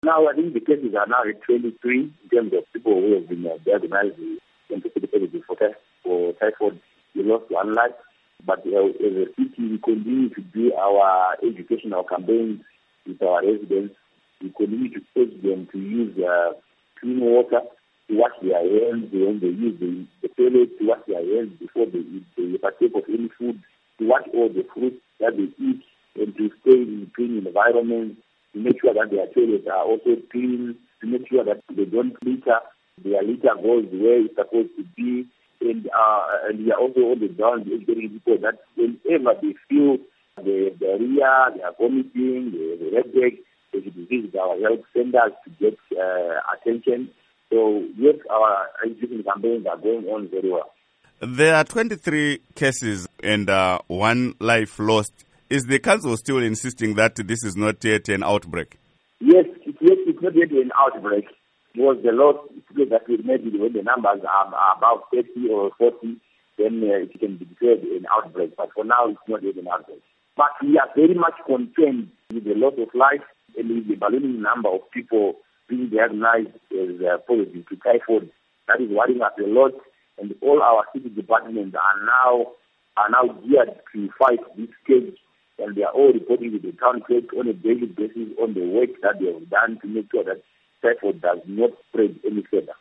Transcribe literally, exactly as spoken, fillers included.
Now, I think the cases are now at twenty-three in terms of people who have been uh, diagnosed with infected for, for typhoid. We lost one life. But uh, as a city, we continue to do our educational campaigns with our residents. We continue to urge them to use uh, clean water, to wash their hands when they use the, the toilet, to wash their hands before they eat, they partake of any food, to wash all the fruits that they eat, and to stay in clean environments, to make sure that their toilets are also clean, to make sure that they don't litter, their litter goes where it's supposed to be. And, uh, and we are also on the ground educating people that whenever they feel the diarrhea, they are vomiting, the, the headache, they should visit our health centers to get uh, attention. So yes, our education campaigns are going on very well. There are twenty-three cases and uh, one life lost. Is the council still insisting that this is not yet an outbreak? Yes, it's, yet, it's not yet an outbreak. It was the loss that we made when the numbers are, are about thirty or forty, then uh, it can be declared an outbreak. But for now, it's not yet an outbreak. But we are very much concerned with the loss of life and with the ballooning number of people being diagnosed as uh, positive to typhoid. That is worrying us a lot, and all our city departments are now are now geared to fight this case, and they are all reporting to the town clerk on a daily basis on the work that they have done to make sure that typhoid does not spread any further.